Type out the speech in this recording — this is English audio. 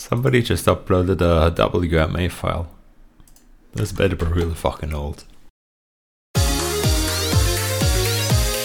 Somebody just uploaded a WMA file. This better be really fucking old.